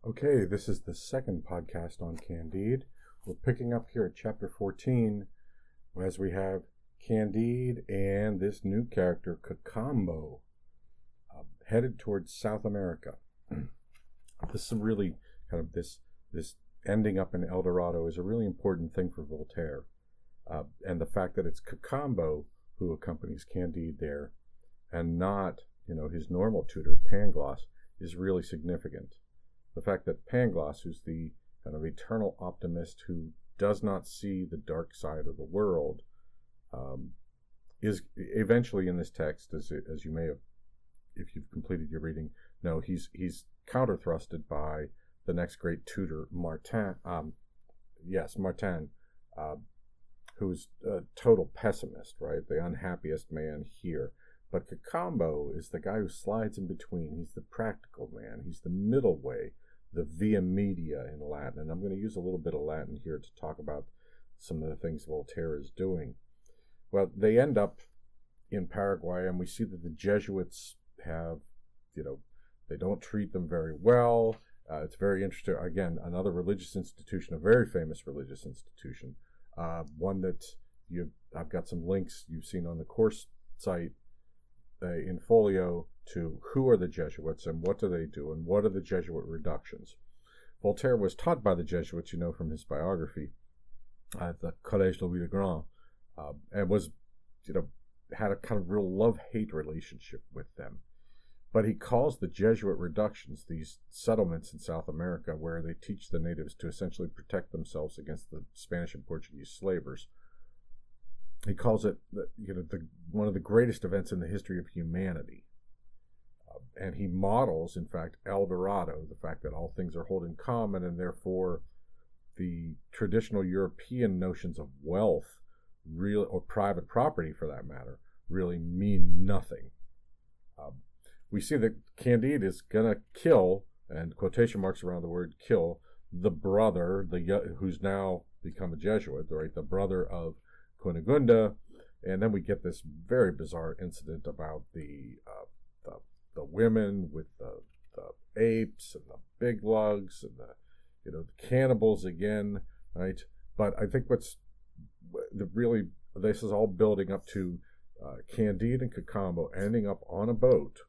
Okay, this is the second podcast on Candide. We're picking up here at chapter 14 as we have Candide and this new character, Cacambo, headed towards South America. This is really kind of this ending up in El Dorado is a really important thing for Voltaire. And the fact that it's Cacambo who accompanies Candide there and not, his normal tutor, Pangloss, is really significant. The fact that Pangloss, who's the kind of eternal optimist who does not see the dark side of the world, is eventually in this text, as you may have, if you've completed your reading, know, he's counter-thrusted by the next great tutor, Martin. Martin, who's a total pessimist, right? The unhappiest man here. But Cacambo is the guy who slides in between. He's the practical man. He's the middle way, the via media in Latin. And I'm going to use a little bit of Latin here to talk about some of the things Voltaire is doing. Well, they end up in Paraguay, and we see that the Jesuits have, they don't treat them very well. It's very interesting. Again, another religious institution, a very famous religious institution, one that I've got some links you've seen on the course site in folio to who are the Jesuits and what do they do and what are the Jesuit reductions. Voltaire was taught by the Jesuits, from his biography at the Collège Louis le Grand, and was, had a kind of real love-hate relationship with them. But he calls the Jesuit reductions, these settlements in South America where they teach the natives to essentially protect themselves against the Spanish and Portuguese slavers. He calls it, one of the greatest events in the history of humanity. And he models, in fact, El Dorado, the fact that all things are held in common, and therefore the traditional European notions of wealth, or private property for that matter, really mean nothing. We see that Candide is going to kill, and quotation marks around the word kill, the brother, who's now become a Jesuit, right? The brother of Cunegunda, and then we get this very bizarre incident about the women with the apes and the big lugs and the cannibals again, right? But I think this is all building up to Candide and Cacambo ending up on a boat,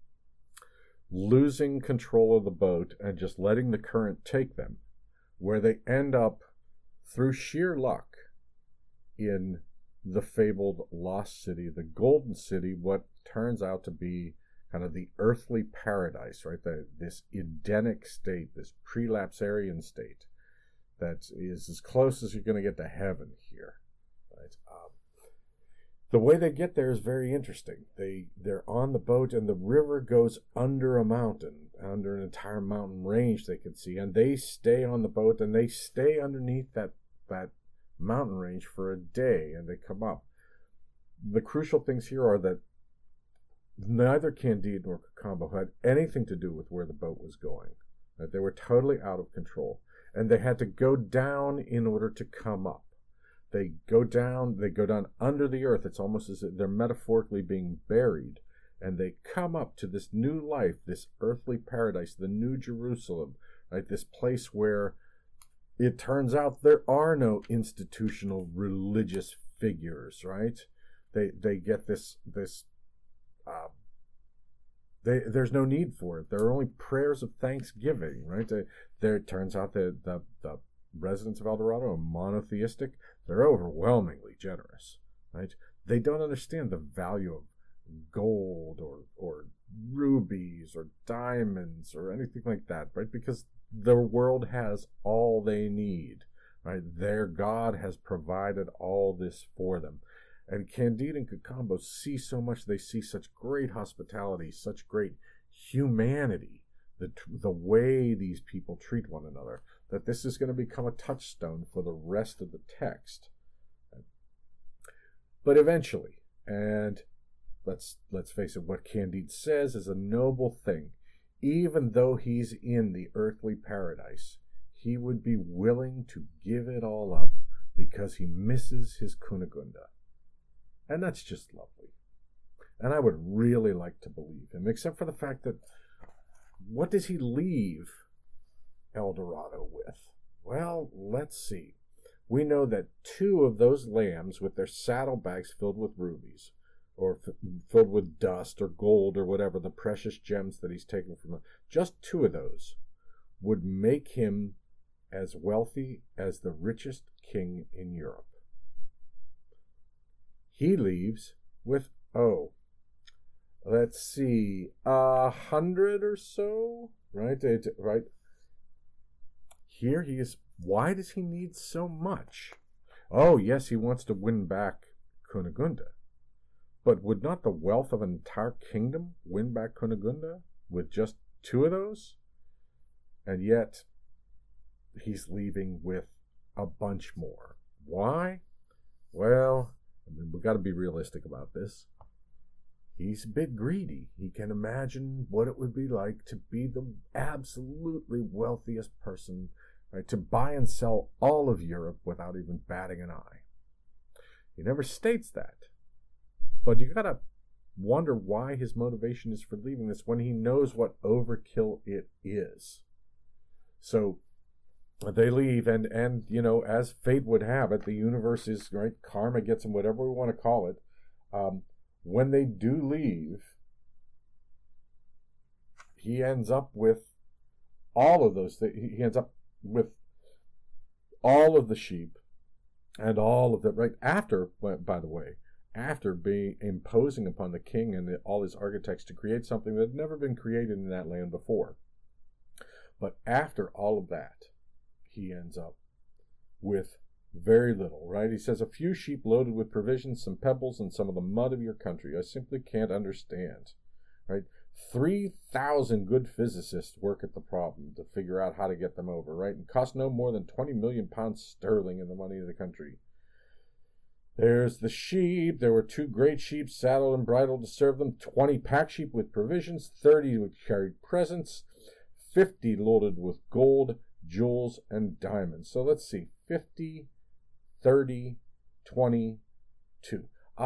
losing control of the boat and just letting the current take them, where they end up through sheer luck in the fabled lost city, the Golden City, what turns out to be kind of the earthly paradise, right? This Edenic state, this prelapsarian state that is as close as you're going to get to heaven here, right? The way they get there is very interesting. They're on the boat, and the river goes under a mountain, under an entire mountain range they can see, and they stay on the boat, and they stay underneath that mountain range for a day, and they come up. The crucial things here are that neither Candide nor Cacambo had anything to do with where the boat was going. That they were totally out of control, and they had to go down in order to come up. They go down under the earth. It's almost as if they're metaphorically being buried, and they come up to this new life, this earthly paradise, the New Jerusalem, right? This place where it turns out there are no institutional religious figures, right? They get there's no need for it. There are only prayers of thanksgiving, right? It turns out that the residents of El Dorado are monotheistic. They're overwhelmingly generous, right? They don't understand the value of gold or rubies or diamonds or anything like that, right? Because the world has all they need, right? Their God has provided all this for them. And Candide and Cacambo see so much. They see such great hospitality, such great humanity, the way these people treat one another, that this is going to become a touchstone for the rest of the text. But eventually, and let's face it, what Candide says is a noble thing. Even though he's in the earthly paradise, he would be willing to give it all up because he misses his Cunegunda. And that's just lovely. And I would really like to believe him, except for the fact that what does he leave El Dorado with? Well, let's see. We know that 2 of those lambs with their saddlebags filled with rubies, or filled with dust or gold or whatever, the precious gems that he's taken from them, just 2 of those would make him as wealthy as the richest king in Europe. He leaves with, let's see, 100 or so, right? Right. Here he is. Why does he need so much? Oh, yes, he wants to win back Cunegunda. But would not the wealth of an entire kingdom win back Cunegunda with just 2 of those? And yet, he's leaving with a bunch more. Why? Well, we've got to be realistic about this. He's a bit greedy. He can imagine what it would be like to be the absolutely wealthiest person, right, to buy and sell all of Europe without even batting an eye. He never states that. But you got to wonder why his motivation is for leaving this when he knows what overkill it is. So they leave, and as fate would have it, the universe is, right, karma gets him, whatever we want to call it. When they do leave, he ends up with all of those things. He ends up with all of the sheep and all of the, right, after, by the way, after being imposing upon the king and all his architects to create something that had never been created in that land before. But after all of that, he ends up with very little, right? He says, a few sheep loaded with provisions, some pebbles, and some of the mud of your country. I simply can't understand, right? 3,000 good physicists work at the problem to figure out how to get them over, right? And cost no more than 20 million pounds sterling in the money of the country. There's the sheep. There were 2 great sheep saddled and bridled to serve them, 20 pack sheep with provisions, 30 which carried presents, 50 loaded with gold, jewels, and diamonds. So let's see, 50, 30, 20, 2.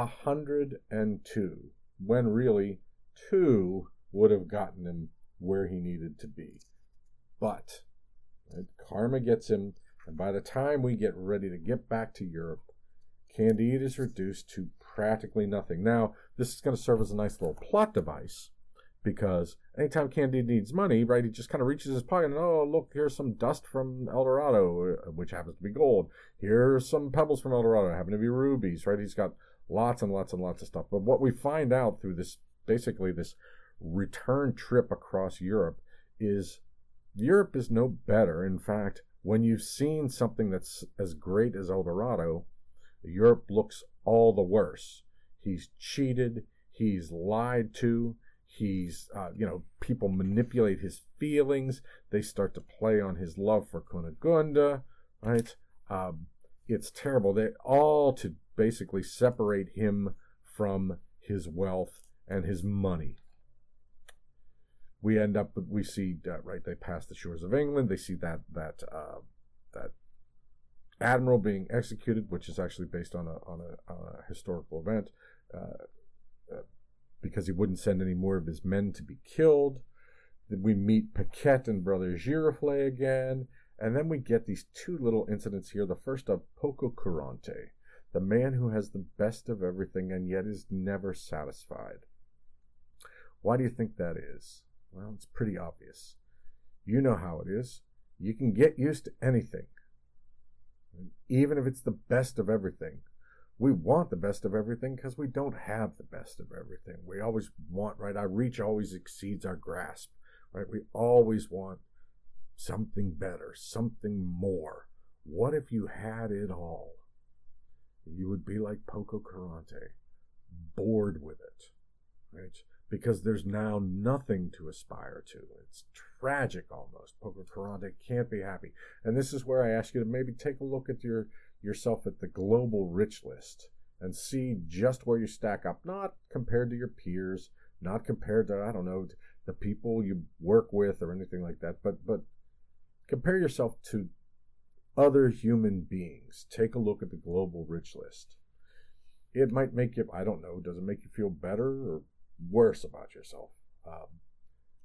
102, when really 2 would have gotten him where he needed to be. But right, karma gets him, and by the time we get ready to get back to Europe, Candide is reduced to practically nothing. Now, this is going to serve as a nice little plot device, because anytime Candide needs money, right, he just kind of reaches his pocket and, oh, look, here's some dust from El Dorado, which happens to be gold. Here's some pebbles from El Dorado, happen to be rubies, right? He's got lots and lots and lots of stuff. But what we find out through this, basically this return trip across Europe, is Europe is no better. In fact, when you've seen something that's as great as El Dorado, Europe looks all the worse. He's cheated, he's lied to, he's, people manipulate his feelings, they start to play on his love for Cunegunda, right? It's terrible. They all to basically separate him from his wealth and his money. We see, right, they pass the shores of England, they see that admiral being executed, which is actually based on a historical event, because he wouldn't send any more of his men to be killed. Then we meet Paquette and Brother Giroflée again, and then we get these 2 little incidents here. The first of Pococurante, the man who has the best of everything and yet is never satisfied. Why do you think that is? Well, it's pretty obvious. You know how it is. You can get used to anything, even if it's the best of everything. We want the best of everything because we don't have the best of everything. We always want, right? Our reach always exceeds our grasp, right? We always want something better, something more. What if you had it all? You would be like Pococurante, bored with it, right? Because there's now nothing to aspire to. It's tragic almost. Pococurante can't be happy. And this is where I ask you to maybe take a look at yourself at the global rich list and see just where you stack up, not compared to your peers, not compared to, I don't know, the people you work with or anything like that, but compare yourself to other human beings. Take a look at the global rich list. It might make you, I don't know, does it make you feel better or worse about yourself?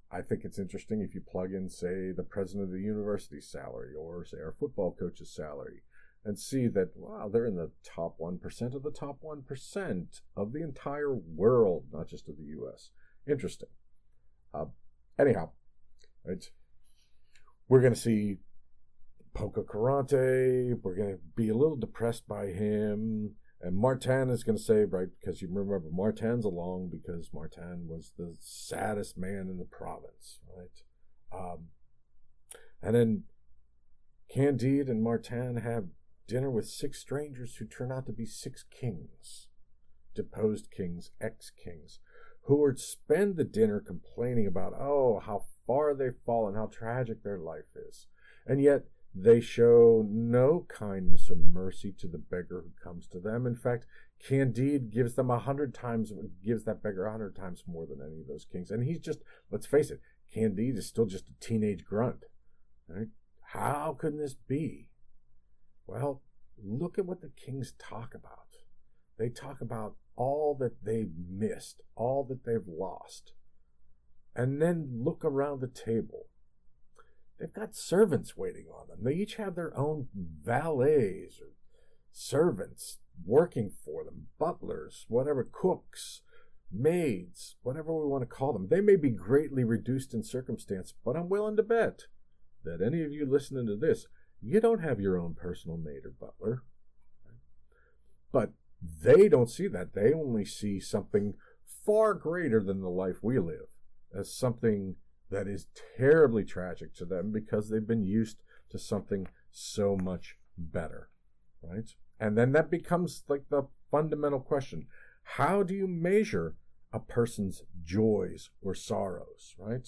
I think it's interesting if you plug in, say, the president of the university's salary or, say, our football coach's salary and see that, wow, they're in the top 1% of the top 1% of the entire world, not just of the U.S. Interesting. Anyhow, right? We're going to see Pococurante. We're going to be a little depressed by him. And Martin is going to say, right, because you remember Martin's along because Martin was the saddest man in the province, right? And then Candide and Martin have dinner with 6 strangers who turn out to be 6 kings, deposed kings, ex-kings, who would spend the dinner complaining about, oh, how far they've fallen, how tragic their life is. And yet they show no kindness or mercy to the beggar who comes to them. In fact, Candide gives them 100 times, gives that beggar 100 times more than any of those kings. And he's just, let's face it, Candide is still just a teenage grunt. Right? How can this be? Well, look at what the kings talk about. They talk about all that they've missed, all that they've lost. And then look around the table. They've got servants waiting on them. They each have their own valets or servants working for them, butlers, whatever, cooks, maids, whatever we want to call them. They may be greatly reduced in circumstance, but I'm willing to bet that any of you listening to this, you don't have your own personal maid or butler. But they don't see that. They only see something far greater than the life we live, as something that is terribly tragic to them because they've been used to something so much better, right? And then that becomes like the fundamental question. How do you measure a person's joys or sorrows, right?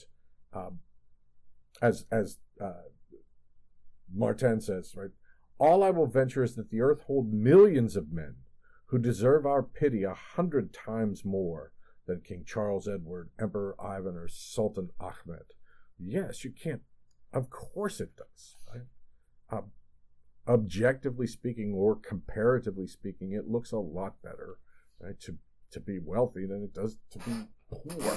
As Martin says, right? All I will venture is that the earth hold millions of men who deserve our pity 100 times more than King Charles Edward, Emperor Ivan, or Sultan Ahmed. Yes, you can't. Of course it does. Right? Objectively speaking, or comparatively speaking, it looks a lot better, right, to be wealthy than it does to be poor.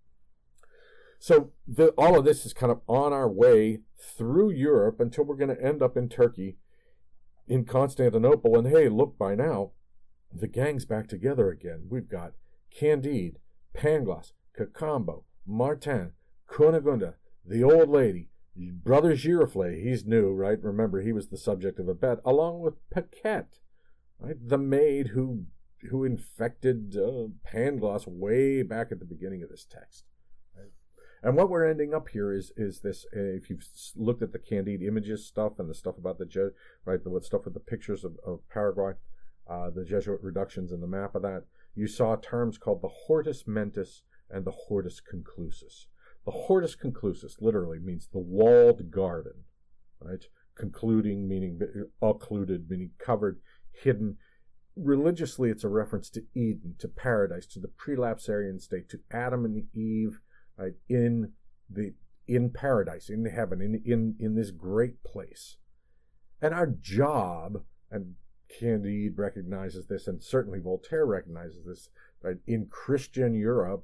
So all of this is kind of on our way through Europe until we're going to end up in Turkey, in Constantinople. And hey, look, by now, the gang's back together again. We've got Candide, Pangloss, Cacambo, Martin, Cunegonde, the old lady, Brother Giroflée, he's new, right? Remember, he was the subject of a bet, along with Paquette, right? The maid who infected Pangloss way back at the beginning of this text. Right? And what we're ending up here is this, if you've looked at the Candide images stuff and the stuff about the, right, the stuff with the pictures of Paraguay, the Jesuit reductions in the map of that, you saw terms called the hortus mentis and the hortus conclusus. The hortus conclusus literally means the walled garden, right? Concluding meaning occluded, meaning covered, hidden. Religiously, it's a reference to Eden, to paradise, to the prelapsarian state, to Adam and Eve, right? In paradise, in heaven, in this great place. And our job, and Candide recognizes this, and certainly Voltaire recognizes this, right? In Christian Europe,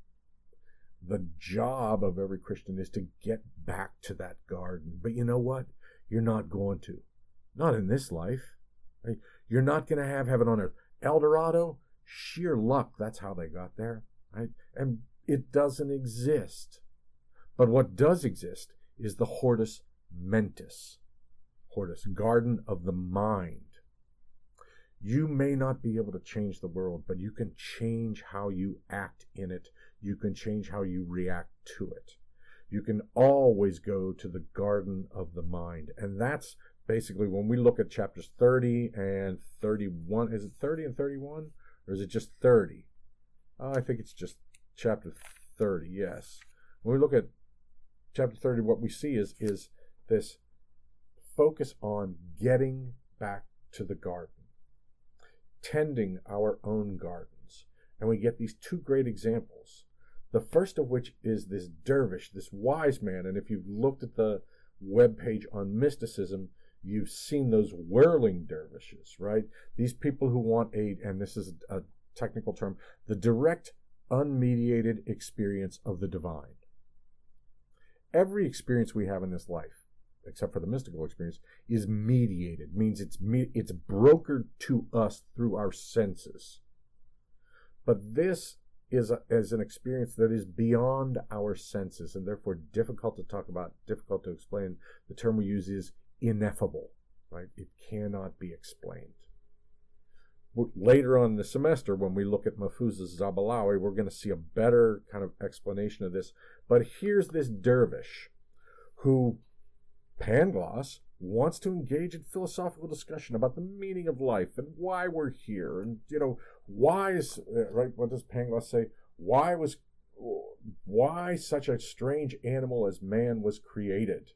the job of every Christian is to get back to that garden. But you know what? You're not going to. Not in this life. Right? You're not going to have heaven on earth. El Dorado, sheer luck, that's how they got there. Right? And it doesn't exist. But what does exist is the hortus mentis. Hortus, garden of the mind. You may not be able to change the world, but you can change how you act in it. You can change how you react to it. You can always go to the garden of the mind. And that's basically when we look at chapters 30 and 31. Is it 30 and 31? Or is it just 30? I think it's just chapter 30, yes. When we look at chapter 30, what we see is this focus on getting back to the garden. Tending our own gardens. And we get these 2 great examples. The first of which is this dervish, this wise man. And if you've looked at the webpage on mysticism, you've seen those whirling dervishes, right? These people who want and this is a technical term, the direct, unmediated experience of the divine. every experience we have in this life, except for the mystical experience, is mediated. Means it's brokered to us through our senses. But this is an experience that is beyond our senses, and therefore difficult to talk about, difficult to explain. The term we use is ineffable, right? It cannot be explained. Later on in the semester, when we look at Mafuz's Zabalawi, we're going to see a better kind of explanation of this. But here's this dervish who Pangloss wants to engage in philosophical discussion about the meaning of life and why we're here. And, why is, right, what does Pangloss say? Why such a strange animal as man was created?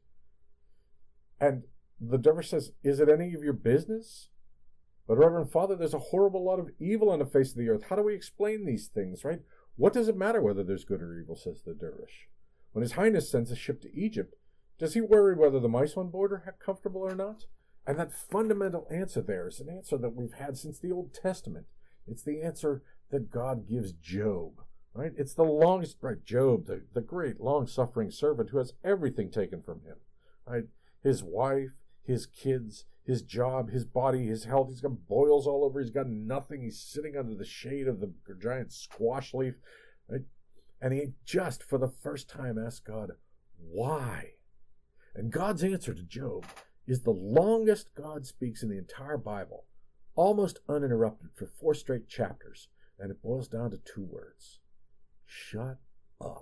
And the dervish says, is it any of your business? But Reverend Father, there's a horrible lot of evil on the face of the earth. How do we explain these things, right? What does it matter whether there's good or evil, says the dervish. When His Highness sends a ship to Egypt, does he worry whether the mice on board are comfortable or not? And that fundamental answer there is an answer that we've had since the Old Testament. It's the answer that God gives Job, right? It's the longest, right? Job, the great long-suffering servant who has everything taken from him, right? His wife, his kids, his job, his body, his health. He's got boils all over. He's got nothing. He's sitting under the shade of the giant squash leaf, right? And he just, for the first time, asked God, why? And God's answer to Job is the longest God speaks in the entire Bible, almost uninterrupted for 4 straight chapters. And it boils down to 2 words. Shut up.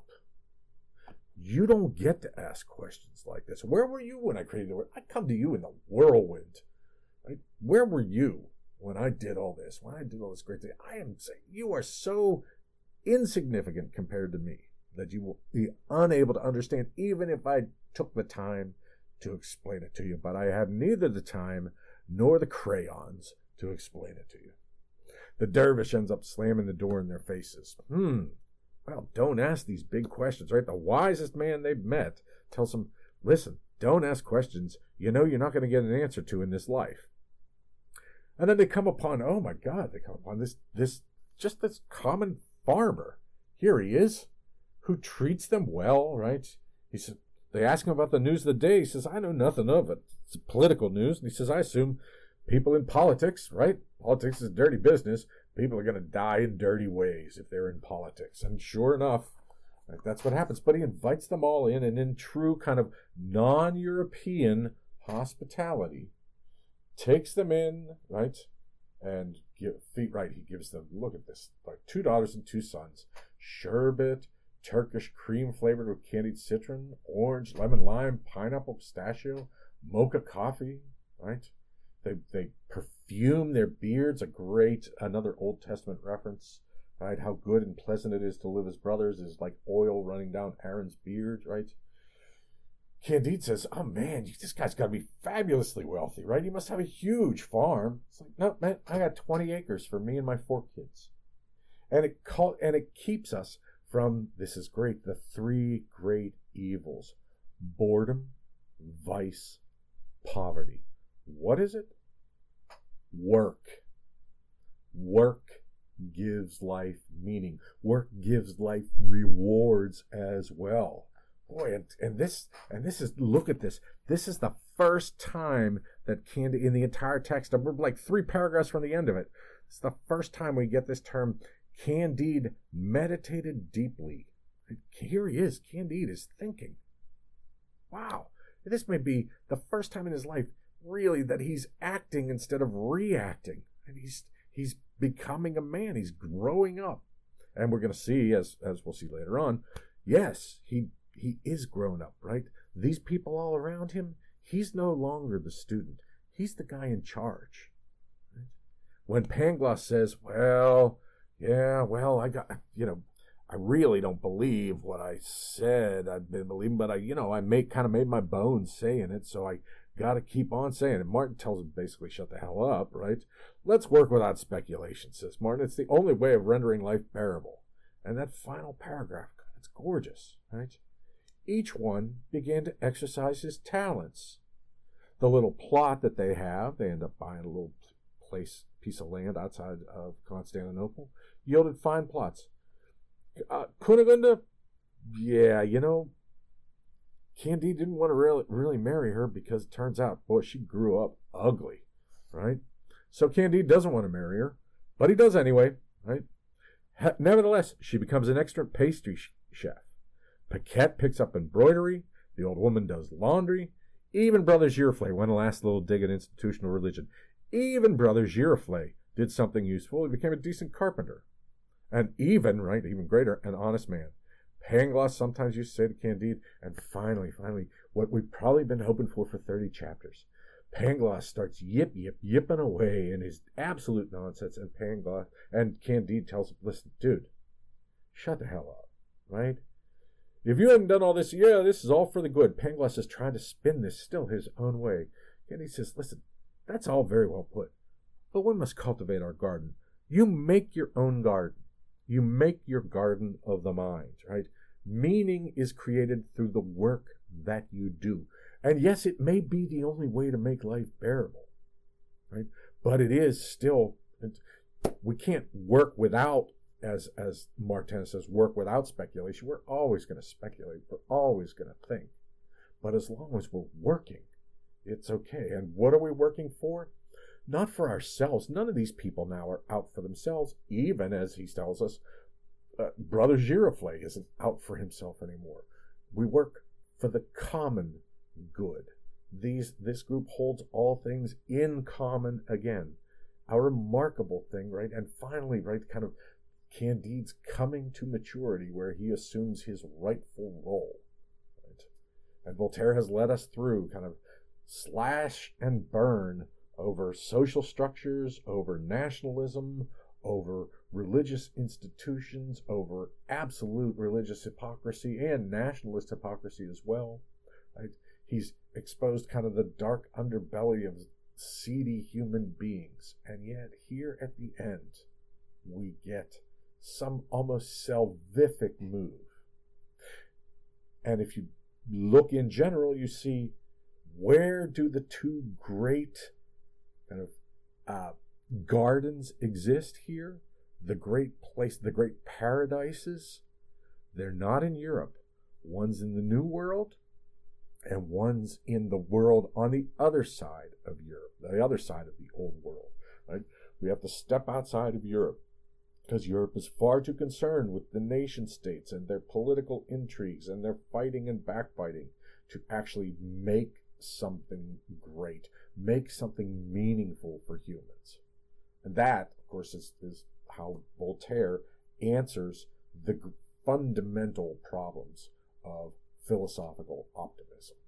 You don't get to ask questions like this. Where were you when I created the world? I come to you in the whirlwind. Right? Where were you when I did all this? When I did all this great thing? I am saying you are so insignificant compared to me that you will be unable to understand, even if I took the time to explain it to you. But I have neither the time nor the crayons to explain it to you. The dervish ends up slamming the door in their faces. Well, don't ask these big questions, right? The wisest man they've met tells them, listen, don't ask questions you're not going to get an answer to in this life. And then they come upon, oh my God, this common farmer. Here he is, who treats them well, right? He said, they ask him about the news of the day. He says, I know nothing of it. It's political news. And he says, I assume people in politics, right? Politics is dirty business. People are going to die in dirty ways if they're in politics. And sure enough, like, that's what happens. But he invites them all in, and in true kind of non-European hospitality, takes them in, right? And he gives them, look at this, like 2 daughters and 2 sons, sherbet, Turkish cream flavored with candied citron, orange, lemon, lime, pineapple, pistachio, mocha coffee, right? They perfume their beards, another Old Testament reference, right? How good and pleasant it is to live as brothers is like oil running down Aaron's beard, right? Candide says, oh man, this guy's got to be fabulously wealthy, right? He must have a huge farm. It's like, no, man, I got 20 acres for me and my 4 kids. And it keeps us from, this is great, the 3 great evils: boredom, vice, poverty. What is it? Work. Work gives life meaning. Work gives life rewards as well. Boy, and this is, look at this. This is the first time that Candide, in the entire text, we're like 3 paragraphs from the end of it, it's the first time we get this term, Candide meditated deeply. Here he is. Candide is thinking. Wow. This may be the first time in his life, really, that he's acting instead of reacting. And he's becoming a man. He's growing up. And we're going to see, as we'll see later on, yes, he is grown up, right? These people all around him, he's no longer the student. He's the guy in charge. Right? When Pangloss says, I really don't believe what I said I've been believing, but I made my bones saying it, so I got to keep on saying it. Martin tells him basically, shut the hell up, right? Let's work without speculation, says Martin. It's the only way of rendering life bearable. And that final paragraph, it's gorgeous, right? Each one began to exercise his talents. The little plot that they have, they end up buying a little piece of land outside of Constantinople, yielded fine plots. Kunigunde, Candide didn't want to really marry her because it turns out, boy, she grew up ugly, right? So Candide doesn't want to marry her, but he does anyway, right? Nevertheless, she becomes an expert pastry chef. Paquette picks up embroidery. The old woman does laundry. Even Brother Giroflée went a last little dig at institutional religion. Even Brother Giroflée did something useful. He became a decent carpenter. And even, right, even greater, an honest man. Pangloss sometimes used to say to Candide, and finally, what we've probably been hoping for 30 chapters. Pangloss starts yipping away in his absolute nonsense, and Candide tells him, listen, dude, shut the hell up, right? If you hadn't done all this, this is all for the good. Pangloss is trying to spin this still his own way. Candide says, listen, that's all very well put, but one must cultivate our garden. You make your own garden. You make your garden of the mind, right? Meaning is created through the work that you do. And yes, it may be the only way to make life bearable, right? But it is still, we can't work without, as Martin says, work without speculation. We're always going to speculate. We're always going to think. But as long as we're working, it's okay. And what are we working for? Not for ourselves. None of these people now are out for themselves, even as he tells us, Brother Giroflée isn't out for himself anymore. We work for the common good. This group holds all things in common again. A remarkable thing, right? And finally, right, kind of Candide's coming to maturity where he assumes his rightful role. Right? And Voltaire has led us through kind of slash and burn over social structures, over nationalism, over religious institutions, over absolute religious hypocrisy and nationalist hypocrisy as well. Right? He's exposed kind of the dark underbelly of seedy human beings. And yet, here at the end, we get some almost salvific move. And if you look in general, you see, where do the two great kind of gardens exist here? The great place, the great paradises, they're not in Europe. One's in the New World, and one's in the world on the other side of Europe, the other side of the old world, right? We have to step outside of Europe because Europe is far too concerned with the nation states and their political intrigues and their fighting and backbiting to actually make something great, make something meaningful for humans. And that, of course, is how Voltaire answers the fundamental problems of philosophical optimism.